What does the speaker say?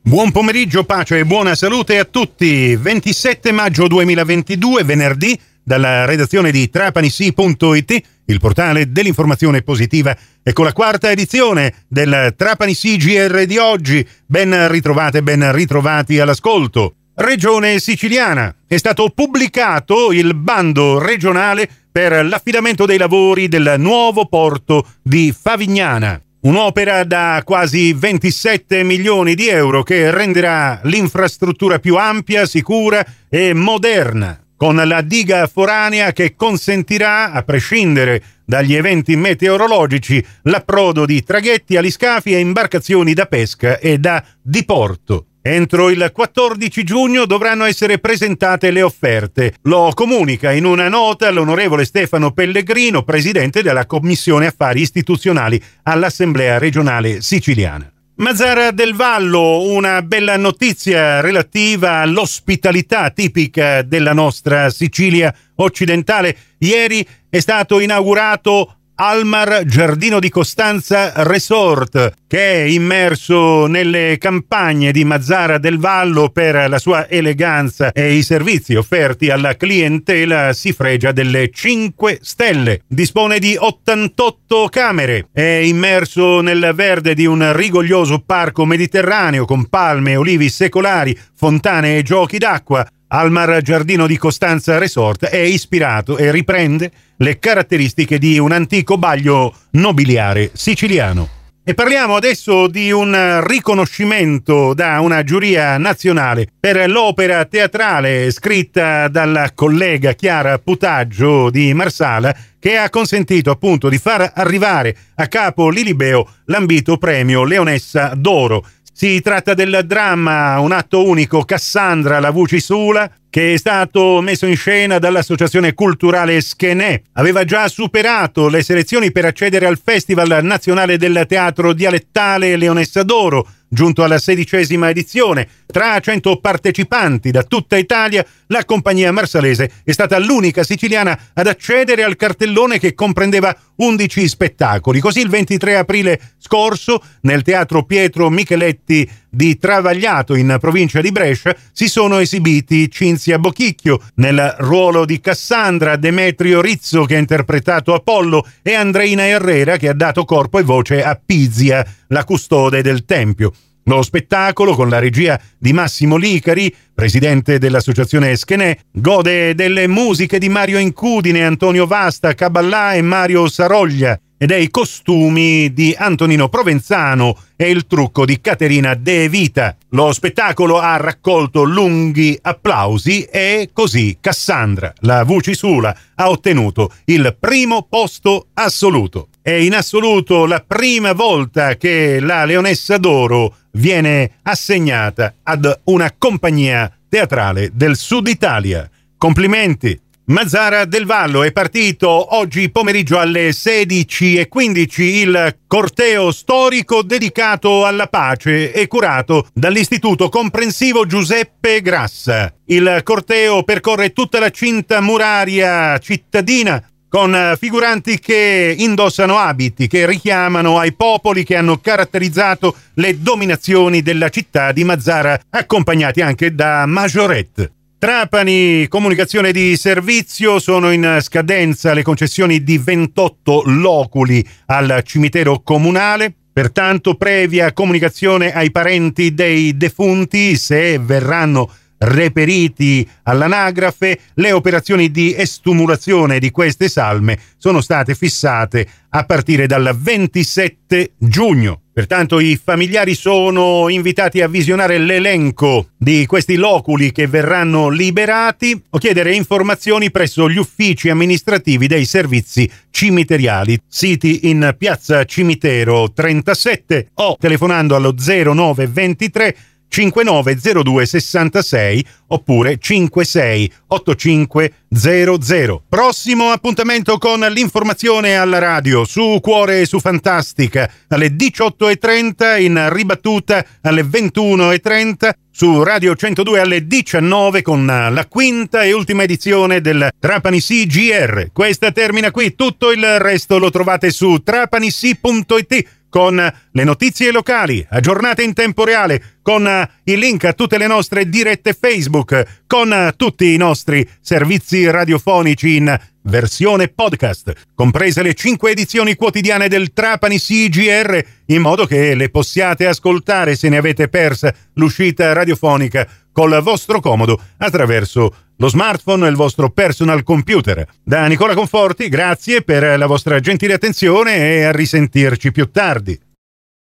Buon pomeriggio, pace e buona salute a tutti. 27 maggio 2022, venerdì, dalla redazione di trapanissi.it, il portale dell'informazione positiva, e con la quarta edizione del Trapanissi GR di oggi. Ben ritrovate, ben ritrovati all'ascolto. Regione Siciliana. È stato pubblicato il bando regionale per l'affidamento dei lavori del nuovo porto di Favignana. Un'opera da quasi 27 milioni di euro che renderà l'infrastruttura più ampia, sicura e moderna, con la diga foranea che consentirà, a prescindere dagli eventi meteorologici, l'approdo di traghetti, aliscafi e imbarcazioni da pesca e da diporto. Entro il 14 giugno dovranno essere presentate le offerte. Lo comunica in una nota l'onorevole Stefano Pellegrino, presidente della Commissione Affari Istituzionali all'Assemblea regionale siciliana. Mazara del Vallo, una bella notizia relativa all'ospitalità tipica della nostra Sicilia occidentale. Ieri è stato inaugurato Almar Giardino di Costanza Resort, che è immerso nelle campagne di Mazara del Vallo. Per la sua eleganza e i servizi offerti alla clientela si fregia delle 5 stelle. Dispone di 88 camere, è immerso nel verde di un rigoglioso parco mediterraneo con palme, olivi secolari, fontane e giochi d'acqua. Almar Giardino di Costanza Resort è ispirato e riprende le caratteristiche di un antico baglio nobiliare siciliano. E parliamo adesso di un riconoscimento da una giuria nazionale per l'opera teatrale scritta dalla collega Chiara Putaggio di Marsala, che ha consentito appunto di far arrivare a capo Lilibeo l'ambito premio Leonessa d'Oro. Si tratta del dramma Un atto unico Cassandra, la voce Sula, che è stato messo in scena dall'Associazione Culturale Schenè. Aveva già superato le selezioni per accedere al Festival Nazionale del Teatro Dialettale Leonessa d'Oro, giunto alla 16ª edizione. Tra 100 partecipanti da tutta Italia, la compagnia marsalese è stata l'unica siciliana ad accedere al cartellone, che comprendeva 11 spettacoli. Così il 23 aprile scorso, nel Teatro Pietro Micheletti di Travagliato, in provincia di Brescia, si sono esibiti Cinzia Bochicchio nel ruolo di Cassandra, Demetrio Rizzo che ha interpretato Apollo e Andreina Herrera che ha dato corpo e voce a Pizia, la custode del Tempio. Lo spettacolo, con la regia di Massimo Licari, presidente dell'associazione Schenè, gode delle musiche di Mario Incudine, Antonio Vasta, Caballà e Mario Saroglia, e dei costumi di Antonino Provenzano e il trucco di Caterina De Vita. Lo spettacolo ha raccolto lunghi applausi e così Cassandra, la voce Sula, ha ottenuto il primo posto assoluto. È in assoluto la prima volta che la Leonessa d'Oro viene assegnata ad una compagnia teatrale del Sud Italia. Complimenti! Mazara del Vallo. È partito oggi pomeriggio alle 16:15 il corteo storico dedicato alla pace e curato dall'Istituto Comprensivo Giuseppe Grassa. Il corteo percorre tutta la cinta muraria cittadina, con figuranti che indossano abiti che richiamano ai popoli che hanno caratterizzato le dominazioni della città di Mazara, accompagnati anche da Majorette. Trapani Comunicazione di Servizio, sono in scadenza le concessioni di 28 loculi al cimitero comunale. Pertanto, previa comunicazione ai parenti dei defunti, se verranno reperiti all'anagrafe, le operazioni di estumulazione di queste salme sono state fissate a partire dal 27 giugno. Pertanto i familiari sono invitati a visionare l'elenco di questi loculi che verranno liberati o chiedere informazioni presso gli uffici amministrativi dei servizi cimiteriali siti in piazza Cimitero 37 o telefonando allo 0923 590266 oppure 568500. Prossimo appuntamento con l'informazione alla radio su Cuore e su Fantastica alle 18:30, in ribattuta alle 21:30 su Radio 102 alle 19 con la quinta e ultima edizione del Trapanissi GR. Questa termina qui, tutto il resto lo trovate su trapanissi.it. con le notizie locali, aggiornate in tempo reale, con il link a tutte le nostre dirette Facebook, con tutti i nostri servizi radiofonici in versione podcast, comprese le 5 edizioni quotidiane del Trapani CGR, in modo che le possiate ascoltare se ne avete persa l'uscita radiofonica col vostro comodo attraverso lo smartphone e il vostro personal computer. Da Nicola Conforti, grazie per la vostra gentile attenzione e a risentirci più tardi.